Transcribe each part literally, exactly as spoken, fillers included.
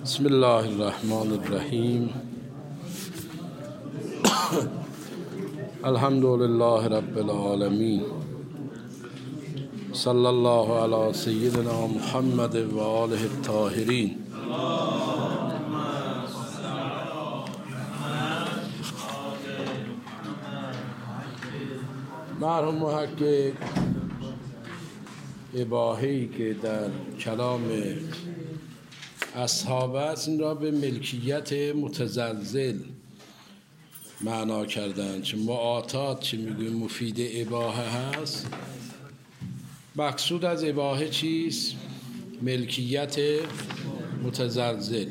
بسم الله الرحمن الرحیم. الحمد لله رب العالمین. صلی الله علی سیدنا محمد و آله الطاهرین. مرحوم محقق اباحه‌ای که در کلام اصحاب است این را به ملکیت متزلزل معنا کردند. چه معاطات چه میگویم مفید اباحه هست. مقصود از اباحه چیست؟ ملکیت متزلزل.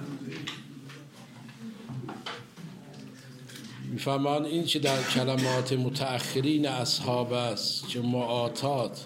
میفهمان این چه در کلمات متأخرین اصحاب است چه معاطات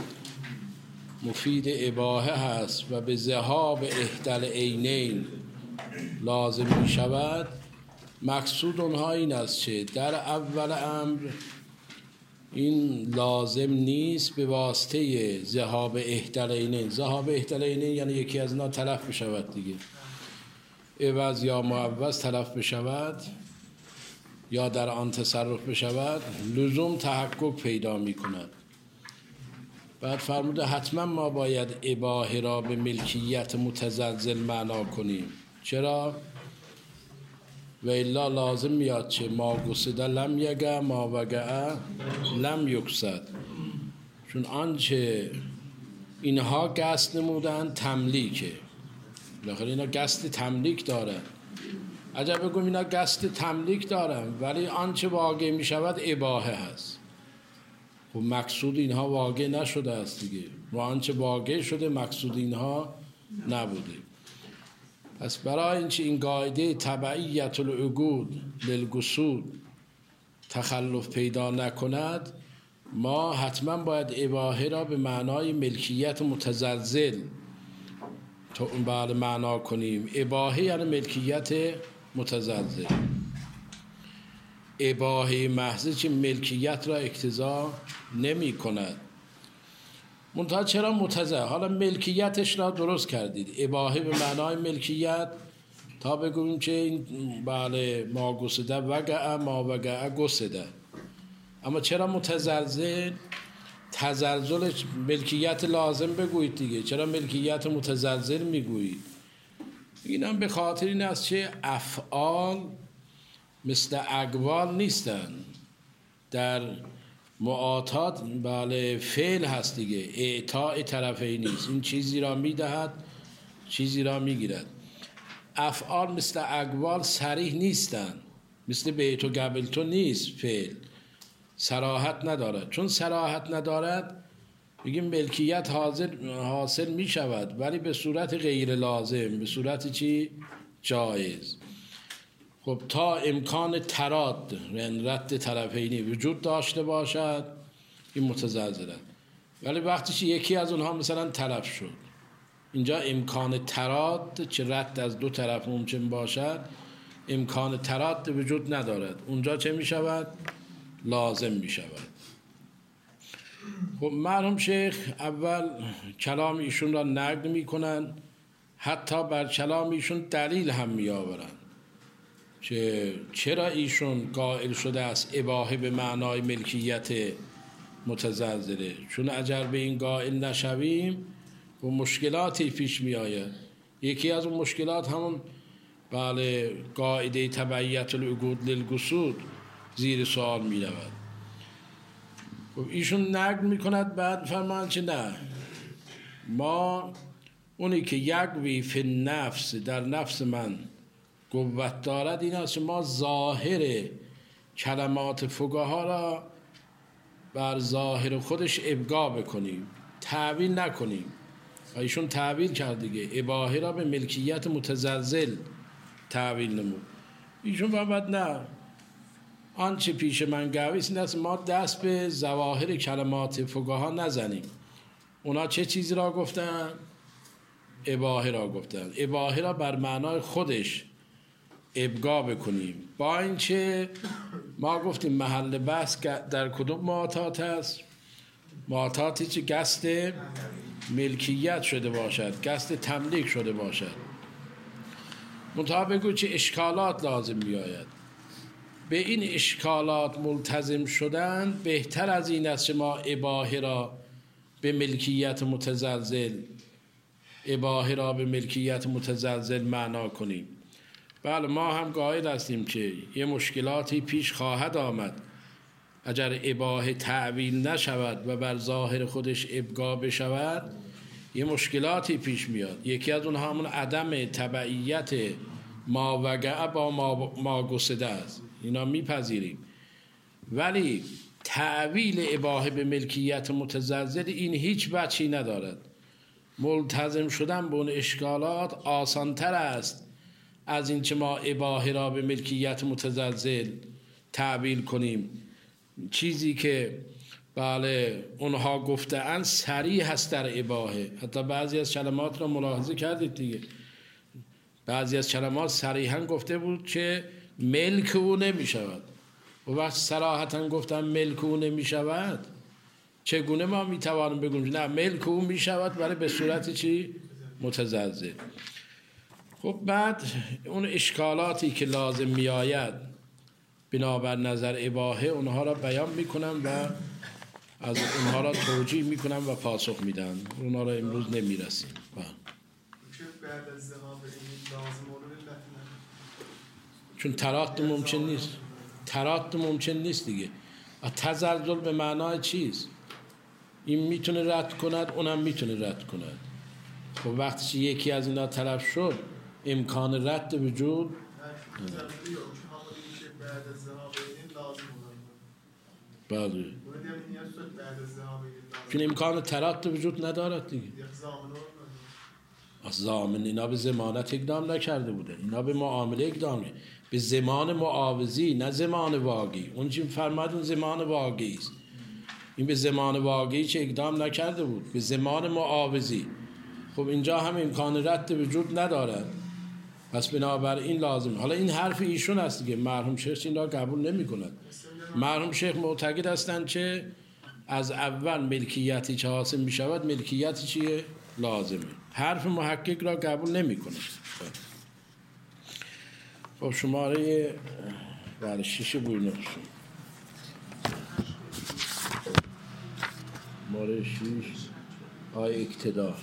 مفید اباحه هست و به ذهاب احدی العینین لازم می شود. مقصود اونها این است چه در اول امر این لازم نیست به واسطه ذهاب احدی العینین. ذهاب احدی العینین یعنی یکی از اینا تلف بشود دیگه، عوض یا معوض تلف بشود یا در آن تصرف بشود، لزوم تحقق پیدا می کند. بعد فرموده حتما ما باید اباحه را به ملکیت متزلزل معنا کنیم. چرا؟ و الا لازم میاد چه ما گسده لم یگع ما وگع لم یکسد. چون آنچه اینها قصد نمودن تملیکه، بالاخره اینا قصد تملیک دارن. عجب بگم اینا قصد تملیک دارن ولی آنچه واقع می شود اباحه هست. خب مقصود اینها واقع نشده است دیگه، و آنچه واقع شده مقصود اینها نبوده. پس برای اینکه این قاعده تبعیت العقود للقصود تخلف پیدا نکند، ما حتما باید اباحه را به معنای ملکیت متزلزل تا اون بعد معنا کنیم. اباحه یعنی ملکیت متزلزل. اباحه محض که ملکیت را اقتضا نمی کند. منتها چرا متزلزل؟ حالا ملکیتش را درست کردید، اباحه به معنای ملکیت، تا بگوییم که این بله ما گسده وگع ما وگع گسده. اما چرا متزلزل؟ تزلزل ملکیت لازم بگویید دیگه، چرا ملکیت متزلزل میگویید؟ اینم به خاطر این است که افعال مثل اقوال نیستن. در معاطات بله فعل هست دیگه، اعطاء طرفی نیست. این چیزی را میدهد چیزی را میگیرد. افعال مثل اقوال صریح نیستن، مثل بیت و قبلتو نیست. فعل صراحت ندارد. چون صراحت ندارد بگیم ملکیت حاصل حاصل می شود ولی به صورت غیر لازم، به صورت چی؟ جایز. خب تا امکان تراد رد طرفینی وجود داشته باشد این متزلزله. ولی وقتی که یکی از اونها مثلا تلف شد، اینجا امکان تراد چه رد از دو طرف ممکن باشد، امکان تراد وجود ندارد. اونجا چه می شود؟ لازم می شود. خب مرحوم شیخ اول کلام ایشون را نقد می کنن، حتی بر کلام ایشون دلیل هم می آورن که چرا ایشون قائل شده است اباحه به معنای ملکیت متزلزله. چون اگر به این قائل نشویم و مشکلاتی پیش می آید. یکی از اون مشکلات همون بله قاعده تبعیت العقود للقصود زیر سوال می رود. خب ایشون نقد می کند، بعد فرمان چه نه، ما اونی که یقوی فی النفس در نفس من قوت دارد این است که ما ظاهر کلمات فقها را بر ظاهر خودش ابقا بکنیم، تعویل نکنیم. و ایشون تعویل کرد دیگه، اباحه را به ملکیت متزلزل تعویل نمود. ایشون فرمود نه، آنچه پیش من قوی این است ما دست به ظواهر کلمات فقها نزنیم. اونا چه چیزی را گفتن؟ اباحه را گفتن. اباحه را بر معنای خودش ابقا بکنیم. با اینکه ما گفتیم محل بحث در کدوم معاطات هست؟ معاطاتی که قصد ملکیت شده باشد، قصد تملیک شده باشد. منتها بگو چه اشکالات لازم بیاید. به این اشکالات ملتزم شدن بهتر از این است که ما اباحه را به ملکیت متزلزل اباحه را به ملکیت متزلزل معنا کنیم. بله ما هم قائل هستیم که یه مشکلاتی پیش خواهد آمد اگر اباحه تعویل نشود و بر ظاهر خودش ابقا بشود، یه مشکلاتی پیش میاد. یکی از اونها همون عدم تبعیت ما وقع با ما, ما گسده است، اینا میپذیریم. ولی تعویل اباحه به ملکیت متزلزل این هیچ بچی ندارد. ملتزم شدن به اون اشکالات آسانتر است از این که ما اباحه را به ملکیت متزلزل تعویل کنیم. چیزی که بله اونها گفته‌اند صریح هست در اباحه. حتی بعضی از کلمات را ملاحظه کردید دیگه، بعضی از کلمات صریحاً گفته بود که ملک او نمی شود. و وقت صراحتاً گفتن ملک او نمی شود، چگونه ما می توانیم بگویم نه ملک او می شود ولی به صورت چی؟ متزلزل. خب بعد اون اشکالاتی که لازم می آید بنابر نظر اباحه اونها را بیان می کنم و از اونها را توجیه می کنم و پاسخ می دن. اونها را امروز نمی رسیم. چون ترات ممکن نیست، ترات ممکن نیست دیگه. تزلزل به معنای چیست؟ این میتونه رد کند، اونم میتونه رد کند. خب وقتی یکی از اینا طرف شد امکان رد وجود بله، چون امکان ترات وجود ندارد دیگه. از زامن اینا به ضمانت اقدام نکرده بوده، اینا به معامله اقدام، به زمان معاوضی نه زمان واقعی. اون چی فرمود اون زمان واقعی است، این به زمان واقعی چه اقدام نکرده بود، به زمان معاوضی. خب اینجا هم امکان رد وجود ندارد، پس بنابراین لازم. حالا این حرف ایشون است دیگه، مرحوم شیخ این را قبول نمی کند. مرحوم شیخ معتقد هستند که از اول ملکیتی که حاصل می شود ملکیتی چیه؟ لازمه. حرف محقق را قبول نمی کند. خب شماره بله شیشه بوینه شماره شیش آی اقتدار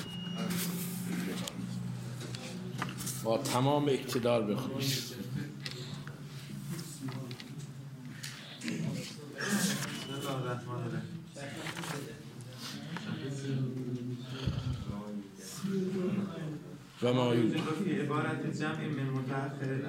با تمام اقتدار بخونید. و ما یوجد فی عبارت جمع من متأخر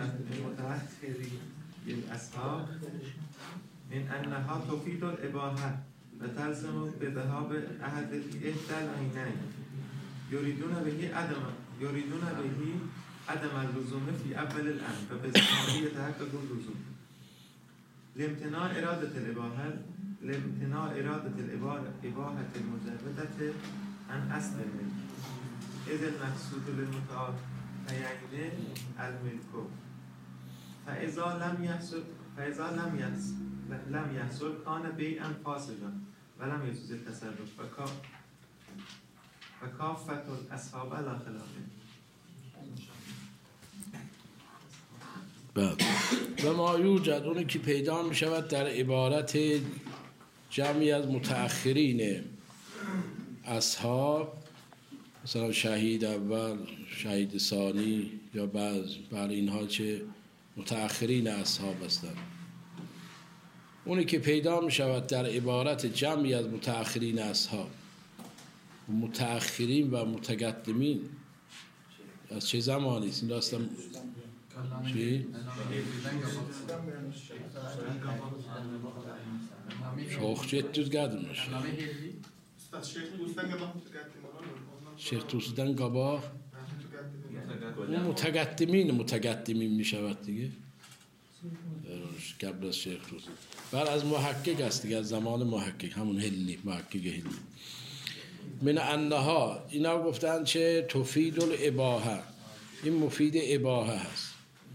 الاصحاب من انها تفید الاباحه و تلزم بذهاب احد احدى العینین یریدون به عدم یریدون به عدم اللزوم فی اول الامر و بذهابی تحقق اللزوم لامتناع اراده الاباحه لامتناع اراده الاباحه المجرده عن اصل الملک اذ المقصود للمتعاقدين الملك فاذا لم يحصل فاذا لم يحصل لم يحصل كان بيعا فاسدا ولم يجوز التصرف وكافة الاصحاب على خلافه. بله. و ما یوجد اونی که پیدا می شود در عبارت جمعی از متأخرین اصحاب، مثلا شهید اول، شهید ثانی یا بعض برای اینها چه متأخرین اصحاب هستند. اونی که پیدا می شود در عبارت جمعی از متأخرین اصحاب، متأخرین و متقدمین از چه زمانی است؟ این راستم چی؟ شوخ جدید گردم میشه شیخ توسیدن قباخ اون متقدمین متقدمین می شود دیگه قبل از شیخ توسید. بر از محقق است دیگه، از زمان محقق، همون هلی محقق هلی. من انها اینا گفتن چه تفید الاباحه، این مفید اباحه هست.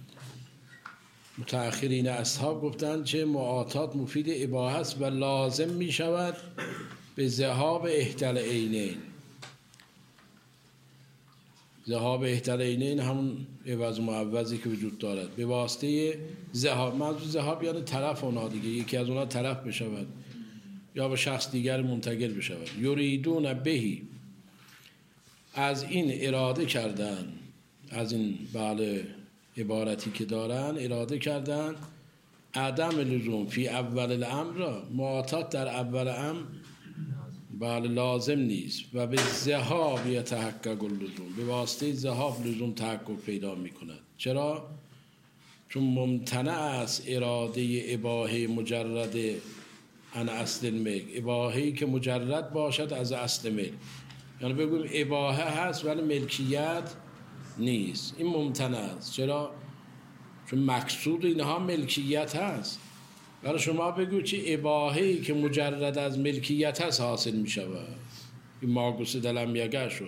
متأخرین اصحاب گفتن چه معاطات مفید اباحه است و لازم می شود به ذهاب احدى العینین. ذهاب احتلینین همون عوض و معوضی که وجود دارد به واسطه ذهاب. منظور ذهاب یعنی طرف اونا دیگه، یکی از اونا طرف بشود یا به شخص دیگر منتقل بشود. یریدون بهی، از این اراده کردن، از این بله عبارتی که دارن اراده کردن عدم لزوم فی اول الامر را، معاطات در اول امر بله لازم نیست و به ذهاب یتحقق اللزوم، به واسطه ذهاب لزوم تحقق پیدا می کند. چرا؟ چون ممتنع است اراده اباحه مجرد عن اصل الملک، اباحه‌ای که مجرد باشد از اصل ملک، یعنی بگویم اباحه هست ولی ملکیت نیست، این ممتنع است. چرا؟ چون مقصود اینها ملکیت هست. ولی شما بگو چه اباحه‌ای که مجرد از ملکیت هست حاصل می شود، این ماگوس دلم یگه شد،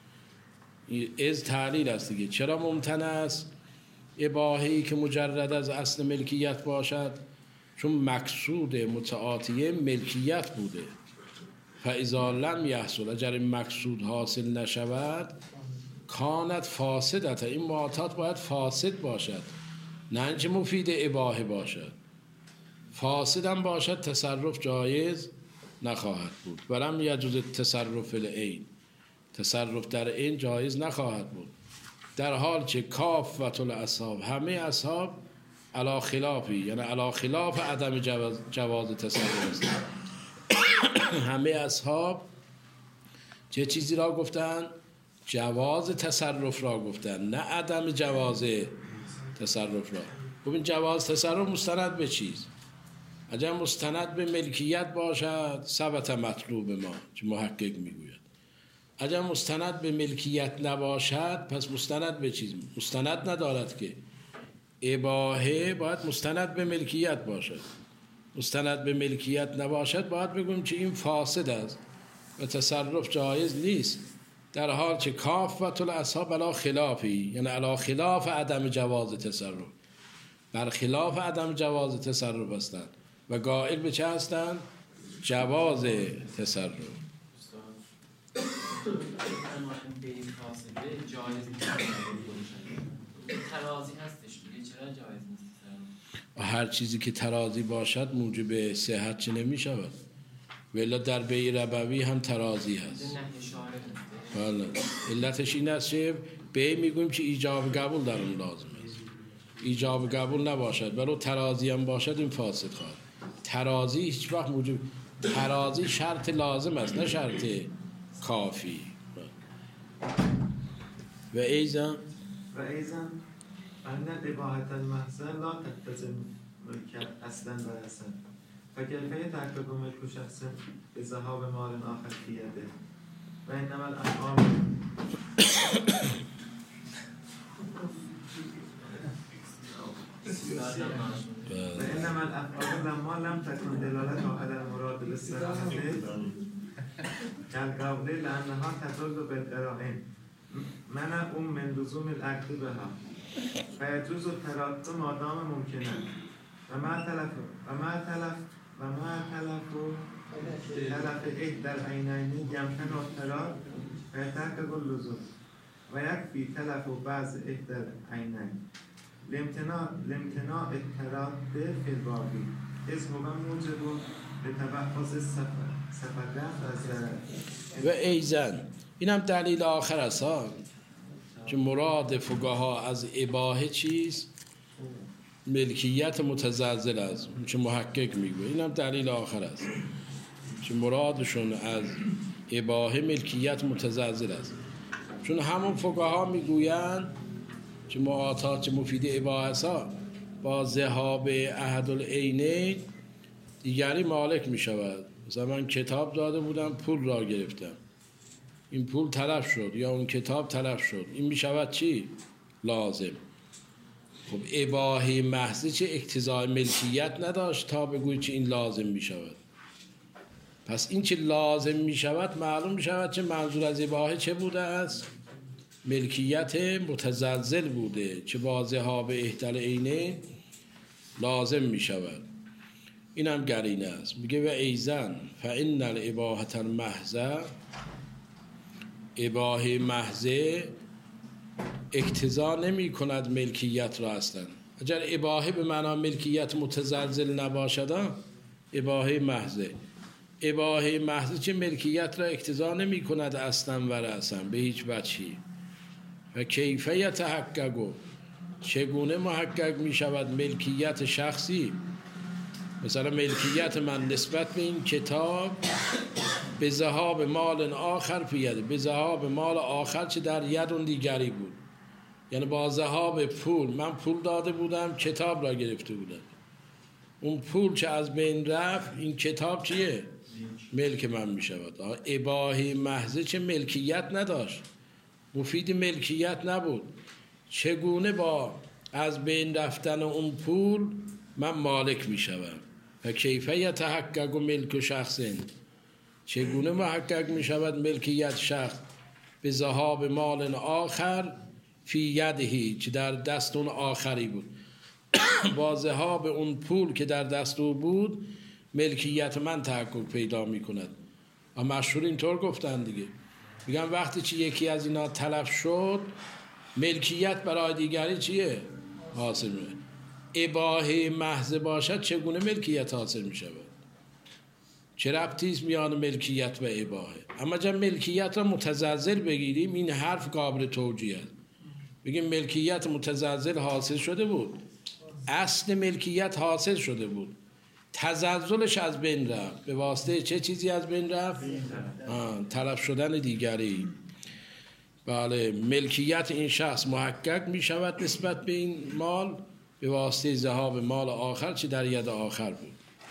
از تعلیل است دیگه. چرا ممتنع است اباحه‌ای که مجرد از اصل ملکیت باشد؟ چون مقصود متعاطیه ملکیت بوده. فاذا لم یحصل، اگر این مقصود حاصل نشود، کانت فاسدت، این معاطات باید فاسد باشد، نه اینکه مفید اباحه باشد. فاسد هم باشد تصرف جایز نخواهد بود. ولم یجوز تصرف العین، تصرف در عین جایز نخواهد بود، در حال که کافة الاصحاب، همه اصحاب علی خلافی، یعنی علی خلاف عدم جواز, جواز تصرف است. همه اصحاب چه چیزی را گفتن؟ جواز تصرف را گفتن، نه عدم جواز تصرف را. خب این جواز تصرف مستند به چیز؟ اگر مستند به ملکیت باشد ثبت مطلوب ما، که محقق میگوید. اگر مستند به ملکیت نباشد پس مستند به چیز؟ مستند ندارد که. اباحه باید مستند به ملکیت باشد، مستند به ملکیت نباشد باید بگویم که این فاسد است و تصرف جایز نیست، در حال که کافة الاصحاب علی خلافی، یعنی علی خلاف عدم جواز تصرف، بر خلاف عدم جواز تصرف هستند و قائل به چه هستند؟ جواز تصرف. ترازی هستش دیگه، چرا جایز نیست؟ هر چیزی که ترازی باشد موجب صحت چه نمی شود؟ ولی در بیع ربوی هم ترازی هست. بله. علتش این است که بیع میگویم که ایجاب قبول در اون لازم است، ایجاب قبول نباشد ولو ترازی هم باشد این فاسد خواهد. ترازی هیچ وقت موجب، ترازی شرط لازم است نه شرط کافی. و ایزا و ایزا ان اباحة المحضر لا تقتضی ملکیت اصلا و اصلا، فکیف یتحقق ملک شخص بذهاب مال آخر فی یده و انما الافعال و انما الافعال لما لم تكن دلالتها على المراد بالصراحة كالقول لانها تدل بالقرائن منع من لزوم العقد بها فيجوز التراضي ما دام ممكنا وما تلف وما تلف وما تلف تلف احدى العينين يمكن التراضي فيتحقق اللزوم ويكفي تلف بعض احدى العينين لامتناع لامتناع التراضي في الباقي إذ هو موجب لتبعض السفر سفر و ایزن. این هم دلیل آخر است ها، که مراد فقها از اباحه چیست؟ ملکیت متزلزل است، چه محقق میگه. این هم دلیل آخر است که مرادشون از اباحه ملکیت متزلزل است، چون همون فقها میگویند که معاطات که مفید اباحه است با ذهاب احد العینین دیگری مالک میشود. مثلا من کتاب داده بودم پول را گرفتم، این پول تلف شد یا اون کتاب تلف شد، این میشود چی؟ لازم. خب اباحه محض چه اقتضای ملکیت نداشت تا بگویی که این لازم میشود. پس این که لازم میشود معلوم میشود که منظور از اباحه چه بوده است؟ ملکیت متزلزل بوده که با ذهاب احدی العینین لازم میشود. این هم قرینه است. میگه و ایزن فان الاباحة المحض، اباحه محضه اقتضا نمی کند ملکیت را اصلا. اگر اباحه به معنا ملکیت متزلزل نباشد، اباحه محضه، اباحه محضه چه ملکیت را اقتضا نمی کند اصلا و رأسا به هیچ وجهی. و کیفه یتحقق، چگونه محقق می شود ملکیت شخصی، مثلا ملکیت من نسبت به این کتاب به ذهاب مال آخر فی ید، به ذهاب مال آخر چه در ید اون دیگری بود، یعنی با ذهاب پول، من پول داده بودم کتاب را گرفته بودم، اون پول چه از بین رفت این کتاب چیه؟ ملک من می شود. اباحه محضه چه ملکیت نداشت، مفید ملکیت نبود، چگونه با از بین رفتن اون پول من مالک می شوم. و کیفه یتحقق ملک شخص، چگونه محقق می شود ملکیت شخص به ذهاب مال آخر فی یدهی، که در دست اون آخری بود. با ذهاب اون پول که در دست او بود ملکیت من تحقق پیدا می کند. و مشهور اینطور گفتن دیگه، میگن وقتی چی یکی از اینا تلف شد ملکیت برای دیگری چیه؟ حاصل میشه. اباحه محض باشد چگونه ملکیت حاصل می شود؟ چه ربطی است میان ملکیت و اباحه؟ اما جب ملکیت را متزلزل بگیریم این حرف قابل توجیه است. بگیم ملکیت متزلزل حاصل شده بود، اصل ملکیت حاصل شده بود، تزلزلش از بین رفت. به واسطه چه چیزی از بین رفت؟ تلف شدن دیگری. بله، ملکیت این شخص محقق می شود نسبت به این مال به واسطه ذهاب مال آخر چه در ید آخر بود.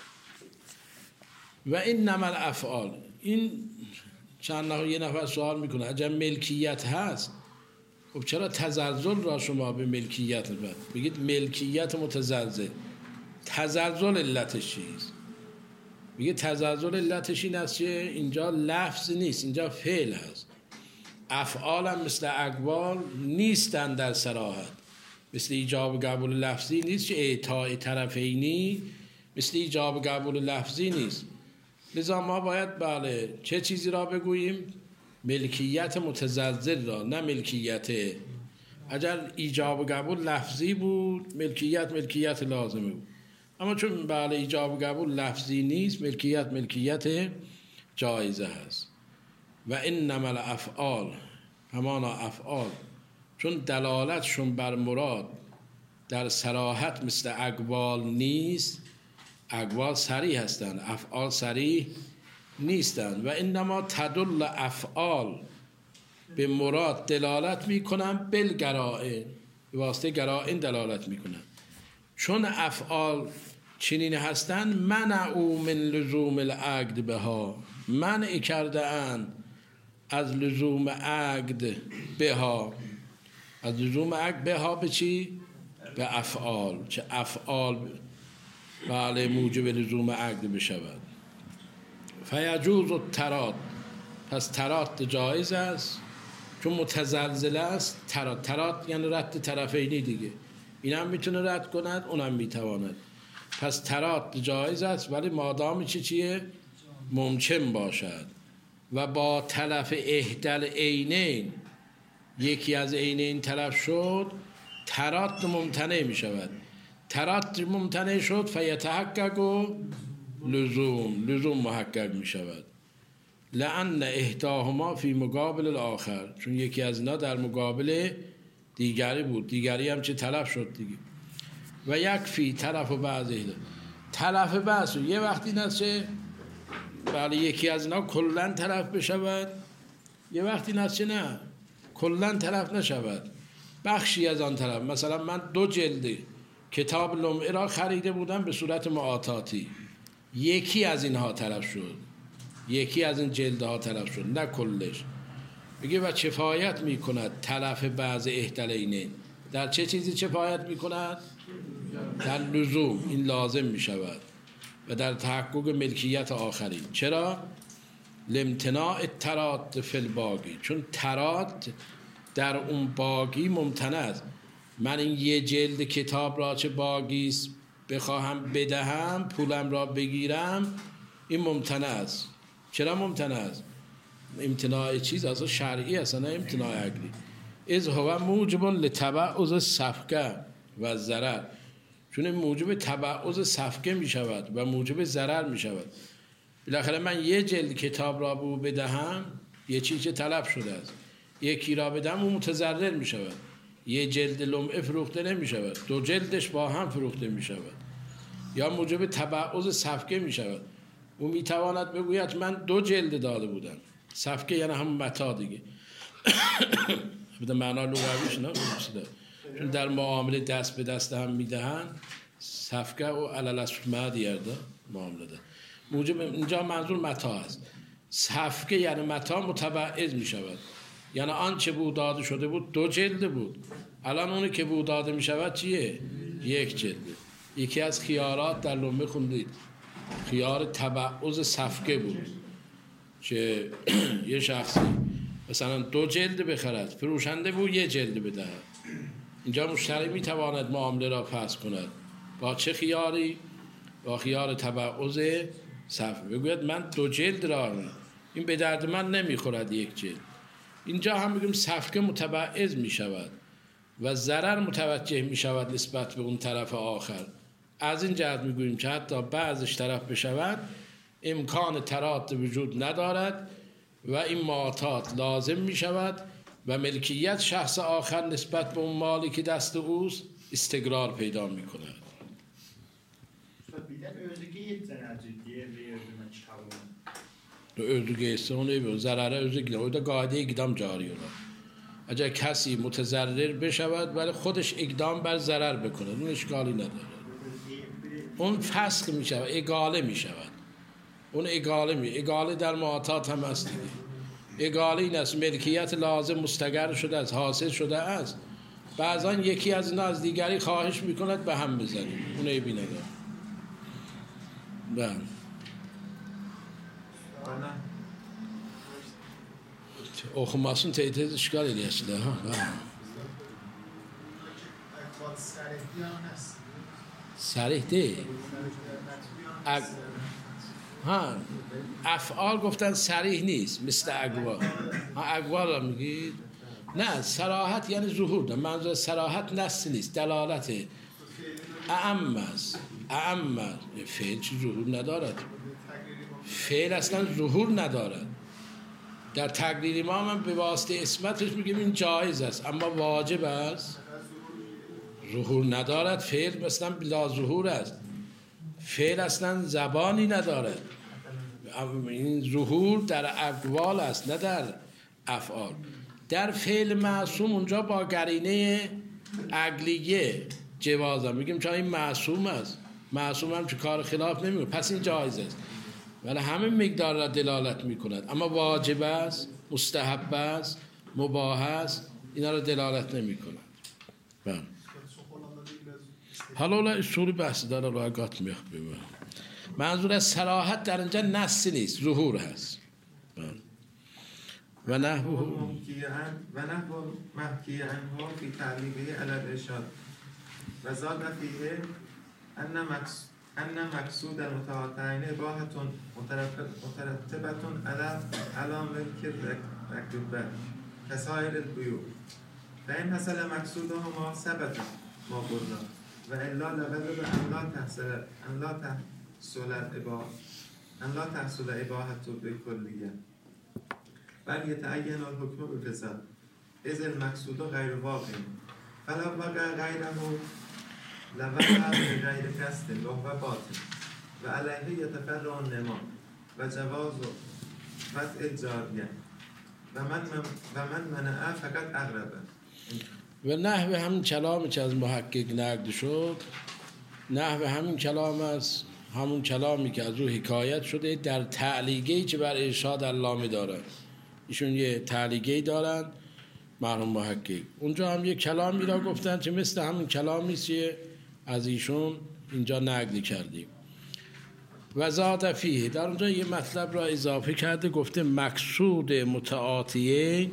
و این نمل افعال، این چند نفر یه نفر سوال میکنه اگر ملکیت هست خب چرا تزلزل را شما به ملکیت بد بگید ملکیت متزلزل؟ تزلزل علتش چیست؟ میگه تزلزل علتش این است که اینجا لفظ نیست، اینجا فعل هست. افعال هم مثل اقوال نیستن در صراحت، مثل ایجاب و قبول لفظی نیست که اعطاء طرفینی مثل ایجاب و قبول لفظی نیست. لذا ما باید بله چه چیزی را بگوییم؟ ملکیت متزلزل را، نه ملکیت. اگر ایجاب و قبول لفظی بود ملکیت ملکیت لازمه بود، اما چون بله ایجاب و قبول لفظی نیست ملکیت ملکیت جایزه هست. و انما الافعال، همانا افعال چون دلالتشون بر مراد در صراحت مثل اقوال نیست، اقوال صریح هستند افعال صریح نیستند. و انما تدل افعال به مراد دلالت میکنن بالقرائن، به واسطه قرائن دلالت میکنن. چون افعال چنین هستند منعوا من لزوم العقد بها، منع کرده اند از لزوم عقد بها، از لزوم عقد بها به چی؟ به افعال، چه افعال بله موجب لزوم عقد بشود. فیجوز التراد، پس تراد جایز است چون متزلزل است. تراد تراد یعنی رد طرفینی دیگه، این هم میتونه رد کند اونم میتواند. پس تراد جایز است ولی مادام چی چیه؟ ممکن باشد و با تلف احدل عینین، یکی از عینین تلف شد تراد ممتنع می شود. تراد ممتنع شد فیتحقق و لزوم، لزوم محقق می شود. لأن احداهما فی مقابل الاخر، چون یکی از اینا در مقابل دیگری بود، دیگری هم چه تلف شد دیگه. و یکفی تلف و بعضی تلف بعض یه وقتی نشه بله یکی از اینا کلن تلف بشود، یه وقتی نشه نه کلن تلف نشود، بخشی از آن تلف. مثلا من دو جلد کتاب لمعه را خریده بودم به صورت معاطاتی، یکی از اینها تلف شد، یکی از این جلدها تلف شد نه کلش. بگه و کفایت میکند تلف بعض احتلینه، در چه چیزی کفایت میکند؟ در لزوم، این لازم میشود و در تحقق ملکیت آخری. چرا؟ لامتناع تراد فی الباقی، چون تراد در اون باقی ممتنع است. من این یه جلد کتاب را چه باقیست بخواهم بدهم پولم را بگیرم، این ممتنع است. چرا ممتنع است؟ امتناع چیز اصلا شرعی است نه امتناع عقلی. از هو موجب لتبعض صفقه و ضرر، چون موجب تبعض صفقه می شود و موجب ضرر می شود. بالاخره من یه جلد کتاب را به او بدهم، یه چیز طلب شده است، یکی را بدم اون متضرر می شود. یه جلد لمعه فروخته نمی شود، دو جلدش با هم فروخته می شود، یا موجب تبعض صفقه می شود. او می تواند بگوید من دو جلد داده بودم، صفقه یعنی همون متاع دیگه به معنا لغویش نه، چون در معامله دست به دست هم میدهن صفقه و علل اسمه دیرده معامله ده. موجب اینجا منظور متاع است. صفقه یعنی متاع متبعض می شود، یعنی آنچه بود داده شده بود دو جلد بود، الان اونی که بود داده می شود چیه؟ یک جلد. یکی از خیارات در لمبه خوندید خیار تبعض صفقه بود که یه شخصی مثلا دو جلد بخرد، فروشنده بود یه جلد بدهد. اینجا مشتری می تواند معامله را فسخ کند با چه خیاری؟ با خیار تبعض صفقه. بگوید من دو جلد را، این به درد من نمی خورد یک جلد. اینجا هم بگیم صفقه متبعض می شود و ضرر متوجه می شود نسبت به اون طرف آخر. از این جهت می گوییم که حتی بعضش طرف بشود امکان تراد وجود ندارد و این معاطات لازم می شود و ملکیت شخص آخر نسبت به اون مالی که دست اوست استقرار پیدا می کند. Özü onu zarara özü gider. O da قاعده اقدام جاری است. اگر کسی متضرر بشود ولی خودش اقدام بر ضرر بکنه اون اشکالی نداره. اون فسخ می شود، اقاله می شود. اون اقاله می، اقاله در معاطات هم هست دیگه. اقاله این است ملکیت لازم مستقر شده است، حاصل شده است. بعضا یکی از اینا از دیگری خواهش می کند به هم بزنیم. اون ایبی نداره. بله. Okumasın teyit işgal ediyorsun da ha. صریح değil. ها افعال گفتن صریح نیست مثل اقوال. ها اقوال را میگید؟ نه صراحت یعنی ظهور ده. منظور صراحت نص نیست، دلالت اعم است. اعم فعل چی ظهور ندارد؟ فعل اصلا ظهور ندارد. در تقریر ما من به واسطه اسمتش میگیم این جایز است اما واجب است ظهور ندارد. فعل مثلا بلا ظهور است. فعل اصلا زبانی ندارد. این ظهور در اقوال است نه در افعال. در فعل معصوم اونجا با قرینه عقلیه جواز هم میگیم چون این معصوم است. معصوم هم چه کار خلاف نمیکنه پس این جایز است، ولی همه مقدار را دلالت میکند اما واجب است، مستحب است، مباح است، اینا را دلالت نمیکند. بله. حالا اولا اصولی بحث داره رو اگات میخواه. منظور از صراحت در اینجا نصی نیست، ظهور هست. بله. و نحوه و نحو محکی عنها فی تعلیقه علی الارشاد و زاد فیه ان مقصود ان مقصود المتعاطین اباحة مترتبة على على ملك الركبة كسائر البيوع فإن حصل مقصودهما ثبت ما قلنا وإلا لابد أن لا تحصل أن لا تحصل الإباحة أن لا تحصل إباحة بالكلية بل يتعين الحكم بالفساد إذ المقصود غير واقع فلو وقع غيره لوقع بغیر قصد وهو باطل و علیه یتفرع النما و جواز وضع الجاریه و من و من منع فقط اغربه. و نحو همین کلامی که از محقق نقل شد نحو همین کلام است، همون کلامی که از او حکایت شده در تعلیقه‌ای که بر ارشاد علامه دارن. ایشون یه تعلیقه‌ای دارن مرحوم محقق، اونجا هم یه کلامی را گفتن که مثل همین کلامی است از ایشون اینجا نقل کردیم. و زاد فیه در اونجا یه مطلب را اضافه کرده، گفته مقصود متعاطیین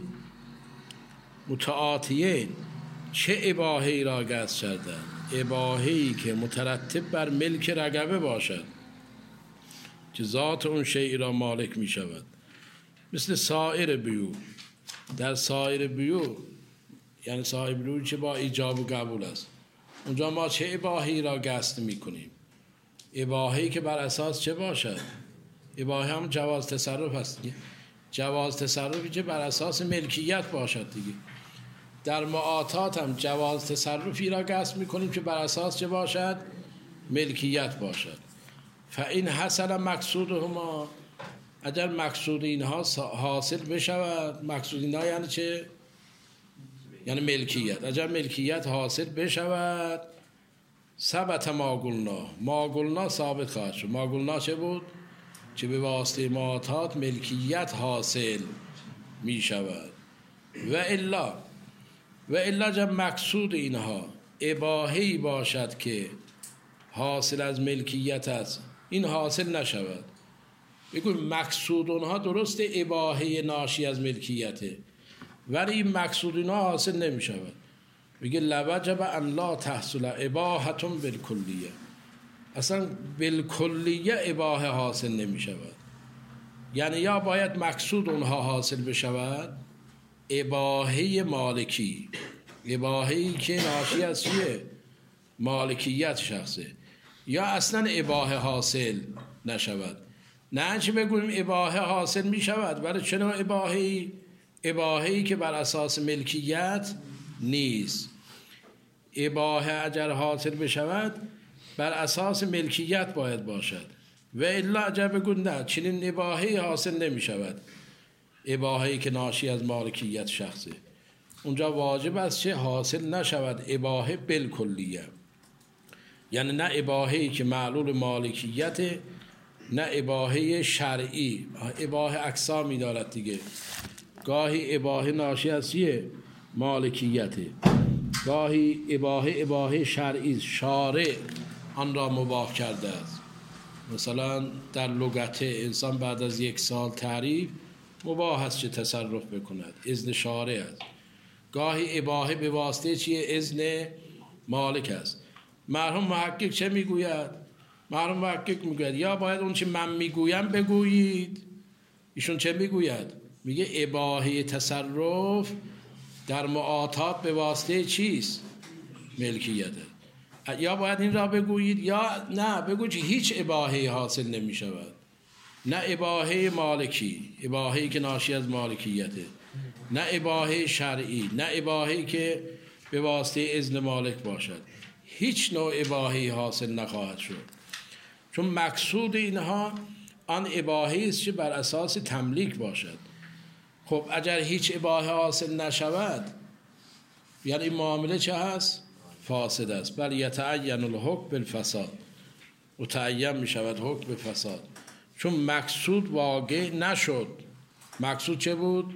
متعاطیین چه اباحه‌ای را قصد کردند؟ اباحه‌ای که مترتب بر ملک رقبه باشد که ذات اون شیء را مالک می شود، مثل سایر بیوع. در سایر بیوع یعنی صاحب روی که با ایجاب و قبول است. اونجا ما چه اباهی را قصد میکنیم؟ اباهی که بر اساس چه باشد؟ اباهی هم جواز تصرف است دیگه. جواز تصرفی که بر اساس ملکیت باشد دیگه. در معاطات هم جواز تصرفی را قصد میکنیم که بر اساس چه باشد؟ ملکیت باشد. فاین حصل مقصودهما، اگر مقصود اینها حاصل بشود، مقصود اینها یعنی چه؟ یعنی ملکیت. اگر ملکیت حاصل بشود، ثبت ما قلنا، ما قلنا ثابت خواهد شد. ما قلنا چه بود؟ که به واسطه معاطات ملکیت حاصل می شود. و الا و الا جب مقصود اینها اباهی باشد که حاصل از ملکیت است، این حاصل نشود. بگویم مقصود اونها درست اباهی ناشی از ملکیته، ولی این مقصود اینها حاصل نمی شود. میگه لوجب ان لا تحصل اباحتون بالکلیه، اصلا بالکلیه اباحه حاصل نمی شود. یعنی یا باید مقصود اونها حاصل بشود، اباحه مالکی، اباحه‌ای که ناشی از چیه؟ مالکیت شخصه، یا اصلا اباحه حاصل نشود. نه چه بگویم اباحه حاصل می شود، ولی چه نوع اباحه‌ای؟ اباحه‌ای که بر اساس ملکیت نیست. اباحه اگر حاصل بشود بر اساس ملکیت باید باشد. و الا اگر بگویم نه چنین اباحه‌ای حاصل نمی شود، اباحه‌ای که ناشی از مالکیت شخصه، اونجا واجب است چه حاصل نشود اباحه بالکلیه. یعنی نه اباحه‌ای که معلول مالکیت، نه اباحه شرعی. اباحه اقسامی دارد دیگه، گاهی اباحه ناشی از چیه؟ مالکیته، گاهی اباحه اباحه شرعی، شارع آن را مباح کرده است. مثلا در لغت انسان بعد از یک سال تعریف مباح است چه تصرف بکند، اذن شارع است. گاهی اباحه به واسطه چیه؟ اذن مالک است. مرحوم محقق چه میگوید؟ مرحوم محقق میگوید یا باید اون چه من میگویم بگویید. ایشون چه میگوید؟ میگه اباحه تصرف در معاطات به واسطه چیست؟ ملکیته. یا باید این را بگویید یا نه بگویید هیچ اباحه حاصل نمی شود. نه اباحه مالکی، اباحه‌ای که ناشی از مالکیته، نه اباحه شرعی، نه اباحه‌ای که به واسطه اذن مالک باشد. هیچ نوع اباحه‌ای حاصل نخواهد شد، چون مقصود اینها آن اباحه‌ای است که بر اساس تملیک باشد. خب اگر هیچ اباحه حاصل نشود، یعنی این معامله چه هست؟ فاسد است. بل یتعین الحکم بالفساد، و تعین می شود حکم به فساد، چون مقصود واقع نشد. مقصود چه بود؟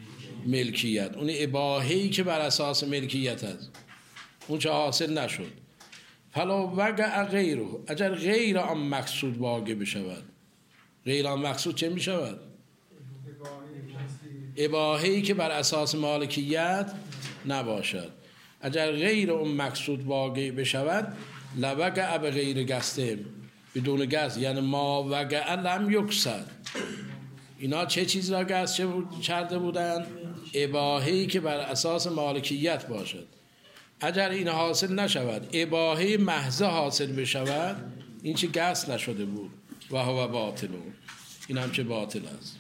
ملکیت. اون اباحه‌ای که بر اساس ملکیت است، اون چه حاصل نشد. فلا وقع غیره، اگر غیر آن مقصود واقع بشود، غیر آن مقصود چه می شود؟ اباحه‌ای که بر اساس مالکیت نباشد. اگر غیر اون مقصود واقع بشود، لوقع به غیر قصد، بدون قصد، یعنی ما وقع لم یقصد. اینا چه چیز را قصد کرده بودن؟ اباحه‌ای که بر اساس مالکیت باشد. اگر این حاصل نشود، اباحه محضه حاصل بشود، این چه قصد نشده بود. و هو باطل، این هم چه باطل است.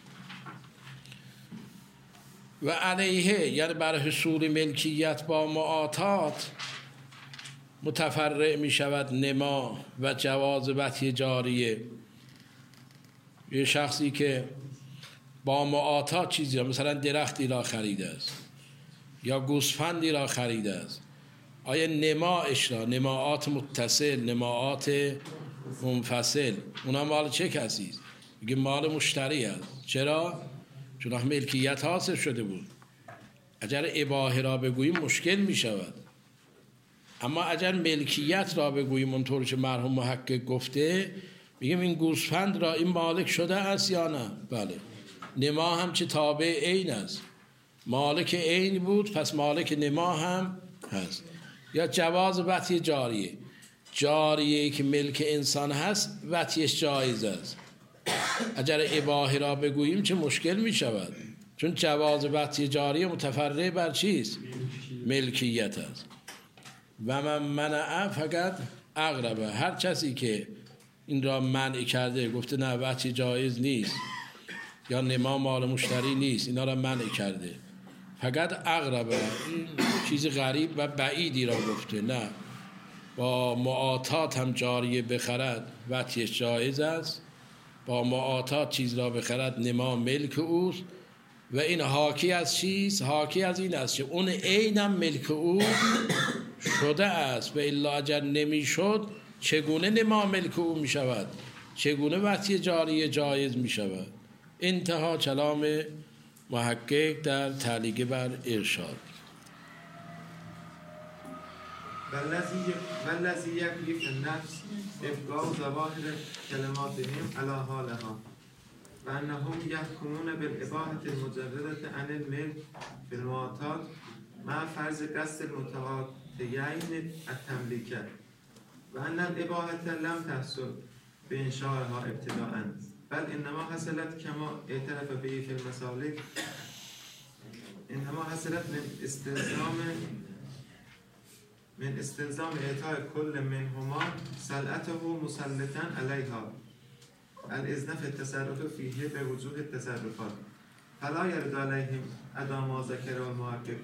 و علیه، یعنی بر حصول ملکیت با معاطات متفرع می شود نما و جواز بطی جاریه. یه شخصی که با معاطات چیزی، مثلا درختی را خریده است یا گوسفندی را خریده است، آیا نماش را، نماعات متصل، نماعات منفصل، اونا مال چه کسی است؟ میگه مال مشتری است. چرا؟ چون ملکیت حاصل شده بود. اگر اباحه را بگوییم مشکل می شود، اما اگر ملکیت را بگوییم اونطور که مرحوم محقق گفته، میگیم این گوسفند را این مالک شده است یا نه؟ بله. نما هم چه تابع عین است، مالک عین بود، پس مالک نما هم هست. یا جواز وطی جاریه، جاریه که ملک انسان هست وطیش جایز است. اگر اباحه را بگوییم چه مشکل می شود؟ چون جواز وطی جاریه متفرع بر چیست؟ ملکیت است. و من منع فقط اقربه، هر کسی که این را منع کرده، گفته نه وقتی جایز نیست یا نما مال مشتری نیست، اینا را منع کرده، فقط اقربه، این چیز غریب و بعیدی را گفته، نه با معاطات هم جاریه بخرد وقتی جایز است، با معاطات چیز را بخرد نما ملک اوست. و این حاکی از چیز؟ حاکی از این است که اون عینم ملک او شده است، و الا اگر نمی شد چگونه نما ملک او می شود؟ چگونه وقتی جاریه جایز می شود؟ انتها کلام محقق در تعلیق بر ارشاد. والذی یکفی فی النفس ابقاء ظواهر کلماتهم علی حالها و انهم یحکمون بالاباحة المجردة عن الملک فی المعاطات مع فرض قصد المتعاطیین التملیک و ان الاباحة لم تحصل بانشائها ابتداء بل انما حصلت كما اعترف به في المسالك انما حصلت من استلزام من استلزام اعطاء كل منهما سلعته مسلطا عليها الاذن في التصرف فيه بوجوه التصرفات فلا يرد عليهم ادا ما ذكر المحقق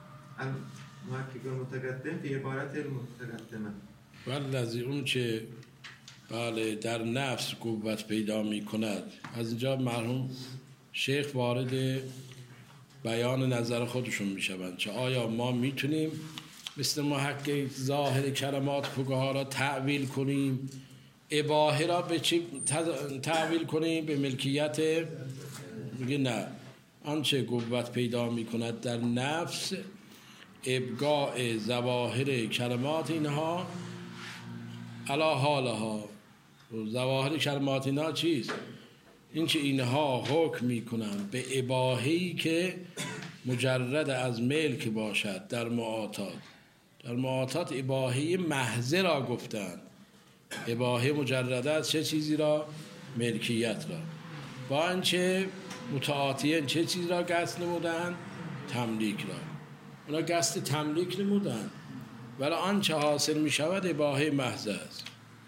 المحقق المتقدم في عبارت المتقدمه. والذی اون که بله در نفس قوت پیدا می کند. از اینجا مرحوم شیخ وارد بیان نظر خودشون می شوند که آیا ما میتونیم مثل محقق ظاهر کلمات فقها را تعویل کنیم، اباحه را به چی تعویل کنیم؟ به ملکیت؟ میگه نه، آنچه قوت پیدا می کند در نفس ابقاء ظواهر کلمات اینها علی حالها. ظواهر کلمات اینها چیست؟ این که اینها حکم میکنن به اباحه‌ای که مجرد از ملک باشد. در معاطات در معاطات اباحه محض را گفتند، اباحه مجرد از چه چیزی را؟ ملکیت را. با اینکه متعاطیین چه چیز را قصد نمودن؟ تملیک را. اونا قصد تملیک نمودن، ولی آنچه حاصل می شود اباحه محض است.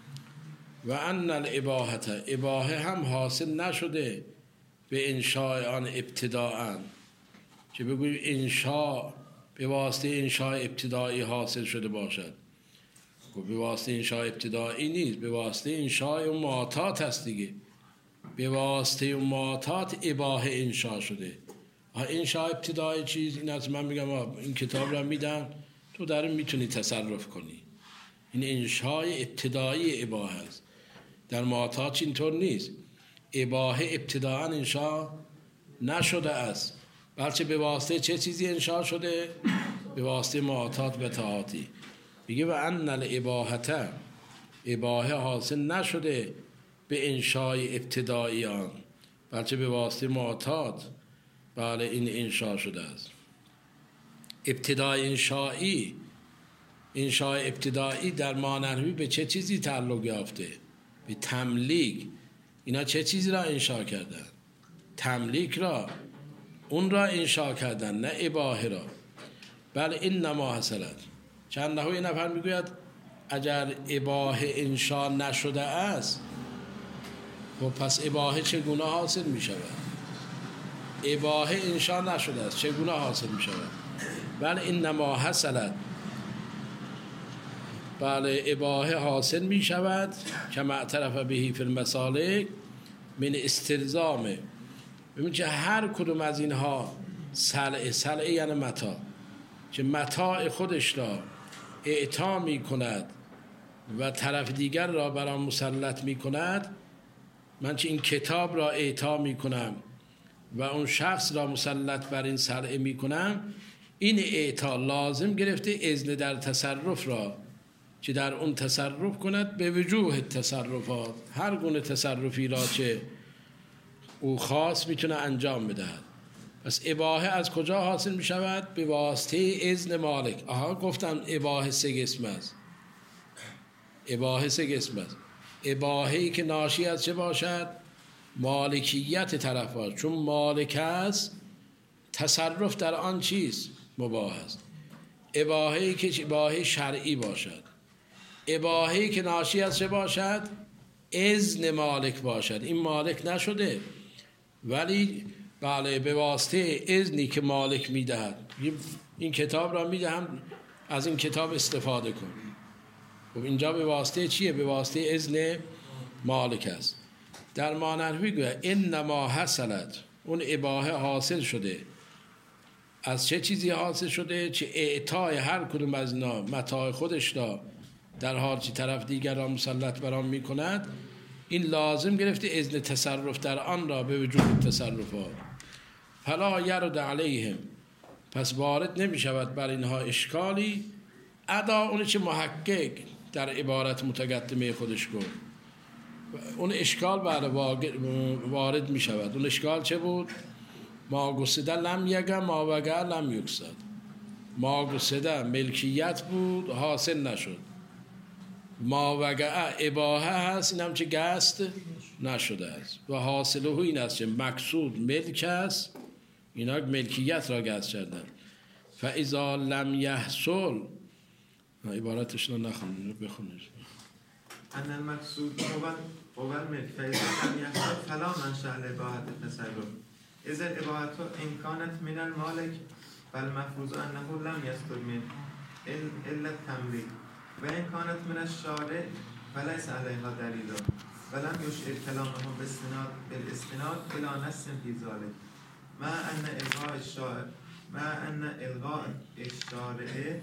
و ان الاباحه، اباحه هم حاصل نشده به انشاء آن ابتداءً، که بگویم انشاء به واسطه انشاء ابتدایی حاصل شده باشد. به واسطه انشاء ابتدایی نیست، به واسطه انشاء اون معاطات هست دیگه. به واسطه اون معاطات اباحه انشاء شده. انشاء ابتدایی چیز این است، من میگم این کتاب را میدم تو در این میتونی تصرف کنی. این انشاء ابتدایی اباحه است. در معاطات اینطور نیست. اباحه ابتداءً انشاء نشده است، بلکه به واسطه چه چیزی انشاء شده؟ به واسطه معاطات و تعاطی. میگه و ان الاباحه، اباحه حاصل نشده به انشاء ابتدایی آن، بلکه به واسطه معاطات بله این انشاء شده است. ابتدای انشایی، انشاء ابتدایی در مانحوی به چه چیزی تعلق یافته؟ به تملیک. اینا چه چیزی را انشاء کردن؟ تملیک را، اون را انشاء کردن، نه اباحه را. بله این نما حصلت. چند نحوی نفر میگوید اگر اباحه انشاء نشده است، و پس اباحه چگونه حاصل می شود؟ اباحه انشاء نشده است، چگونه حاصل می شود؟ بله این نما حصلت. بله اباحه حاصل می شود که معترف بهی فی المسالک من استلزامه. ببین که هر کدوم از اینها سلعه، سلعه یعنی متاع، که متاع خودش را اعطا می کند و طرف دیگر را بر آن مسلط می کند. من چه این کتاب را اعطا می کنم و اون شخص را مسلط بر این سلعه می کنم، این اعطا لازم گرفته اذن در تصرف را که در اون تصرف کند به وجوه تصرفات، هر گونه تصرفی را که او خاص میتونه انجام بدهد. پس اباحه از کجا حاصل می شود؟ به واسطه اذن مالک. آها گفتم اباحه سه قسم است. اباحه سه قسم است. اباحه‌ای که ناشی از چه باشد؟ مالکیت طرف باشد. چون مالک است تصرف در آن چیز مباح است. اباهه‌ای که اباهه شرعی باشد، اباهه‌ای که ناشی از چه باشد؟ اذن مالک باشد. این مالک نشده ولی بله به واسطه اذنی که مالک میدهد، این کتاب را میدهم از این کتاب استفاده کن. خب اینجا به واسطه چیه؟ به واسطه اذن مالک است. در مانحوی گوید انما حصلت، اون اباحه حاصل شده از چه چیزی حاصل شده؟ چه اعطای هر کدوم از اینا متاع خودش را در حال چی طرف دیگر را مسلط برام می کند، این لازم گرفته اذن تصرف در آن را به وجود تصرفات. فلا یرد علیهم، پس وارد نمی شود بر اینها اشکالی ادا اون چه محقق در عبارت متقدمه خودش گفت. اون اشکال بعد وارد می شود. اون اشکال چه بود؟ ما گسده لم یگم ما وگه لم یکسد. ما گسده ملکیت بود حاصل نشد، ما وگه اباحه هست این هم چه گست نشده است و حاصله این است که مقصود ملک است، اینا ملکیت را گست کردن. فاذا لم یحصل، عبارتش رو نخونید بخونید. ان المقصود هو الملك فاذا لم يحصل فلا منشأ لاباحة التصرف اذا الاباحة ان كانت من المالك فالمفروض انه لم يصدر من الا التمليك وان كانت من الشارع فليس عليها دليل ولم يشعر كلامهم بالاستناد بالاستناد الى نص في ذلك مع ان الغاء الشارع مع ان الغاء الشارع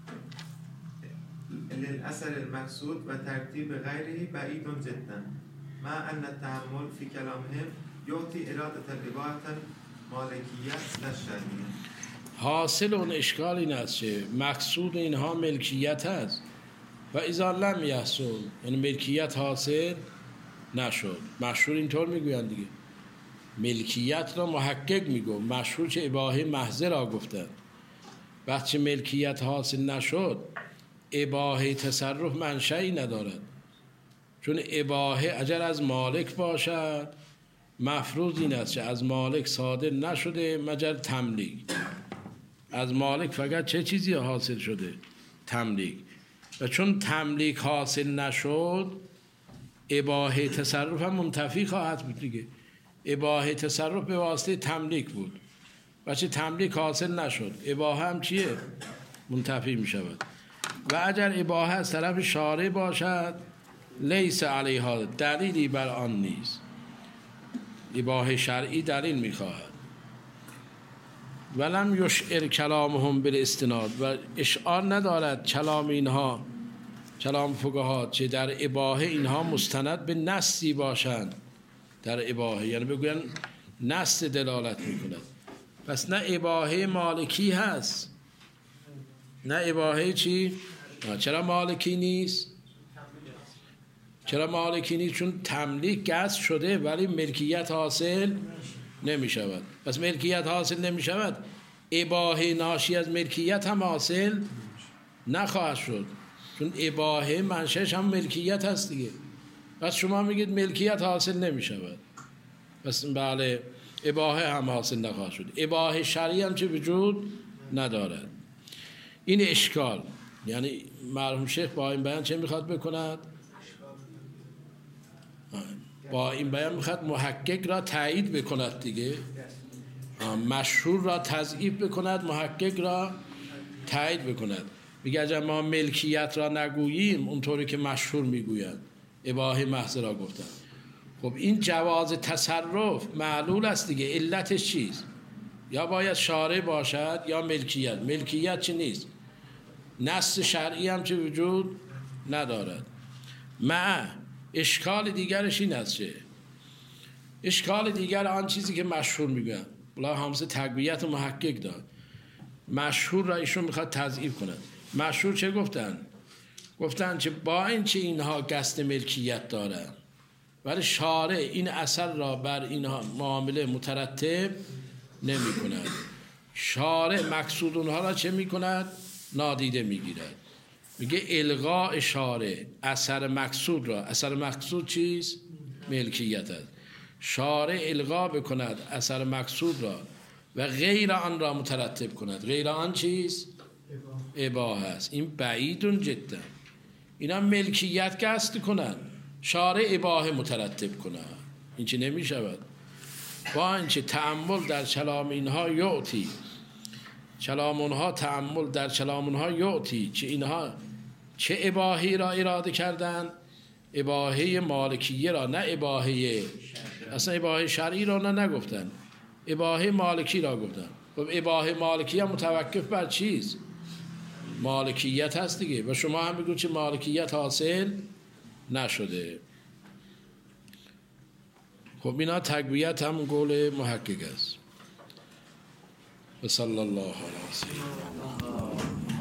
للأثر المقصود و ترتیب غیره بعید جدا مع ان التأمل في كلامهم یعطی اراده الاباحة مالکیت للشرعیه. حاصل اون اشکال این است که مقصود اینها ملکیت است و اذا لم یحصل یعنی ملکیت حاصل نشد. مشهور اینطور میگویند دیگه، ملکیت را محقق میگو، مشهور چه اباحه محضه را گفتن. وقتی ملکیت حاصل نشد اباحه تصرف منشأی ندارد، چون اباحه اگر از مالک باشد مفروض این است که از مالک صادر نشده مگر تملیک. از مالک فقط چه چیزی حاصل شده؟ تملیک. و چون تملیک حاصل نشد اباحه تصرف هم منتفی خواهد بود دیگه. اباحه تصرف به واسطه تملیک بود و چه تملیک حاصل نشد اباحه هم چیه؟ منتفی می شود. و اگر اباحه از طرف شارع باشد لیس علیها دلیلی بر آن نیست، اباحه شرعی دلیل میخواهد. ولم یشعر کلامهم بالاستناد و اشعار ندارد کلام اینها، کلام فقها چه در اباحه اینها مستند به نصی باشند. در اباحه یعنی بگوین نص دلالت میکند. پس نه اباحه مالکی هست نه اباحه چی؟ چرا مالکی نیست؟ چرا مالکی نیست؟ چون تملیک گست شده ولی ملکیت حاصل نمی شود. پس ملکیت حاصل نمی شود، اباحه ناشی از ملکیت هم حاصل نخواهد شد، چون اباحه منشأش هم ملکیت هست دیگه. پس شما میگید ملکیت حاصل نمی شود، پس بله اباحه هم حاصل نخواهد شد. اباحه شرعی هم چه وجود ندارد. این اشکال، یعنی مرحوم شیخ با این بیان چه میخواد بکند؟ با این بیان میخواد محقق را تایید بکند دیگه، مشهور را تضعیف بکند، محقق را تایید بکند. میگه اگر ما ملکیت را نگوییم اونطوری که مشهور میگویند اباحه محض را گفتن، خب این جواز تصرف معلول است دیگه. علتش چیست؟ یا باید شارع باشد یا ملکیت. ملکیت چی نیست، نص شرعی هم چه وجود ندارد. مع اشکال دیگرش این است که اشکال دیگر آن چیزی که مشهور میگن بلا همسه تقویت و محقق داد، مشهور را ایشون میخواد تضعیف کند. مشهور چه گفتن؟ گفتن که با این چه اینها قصد ملکیت دارن ولی شارع این اثر را بر اینها معامله مترتب نمی کند. شارع مقصود اونها را چه می کند؟ نادیده می گیرد. میگه الغاء شارع اثر مقصود را، اثر مقصود چیست؟ ملکیت است. شارع الغا بکند اثر مقصود را و غیر آن را مترتب کند. غیر آن چیست؟ اباحه است. این بعیدون جدا. اینا ملکیت قصد کنن، شارع اباحه مترتب کنن، این چه نمی شود. با اینکه تأمل در کلام اینها یعطی، کلام اونها تأمل در کلام اونها یعطی، چه اینها چه اباحی را اراده کردن، اباحه مالکیه را، نه اباحه اصلا اباحه شرعی را نه نگفتن، اباحه مالکی را گفتن. خب اباحه مالکیه متوقف بر چیست؟ مالکیت هست دیگه. و شما هم بگو چه مالکیت حاصل نشده. خب اینا تقویت هم قول محقق است. و صلی الله علیه و سلم.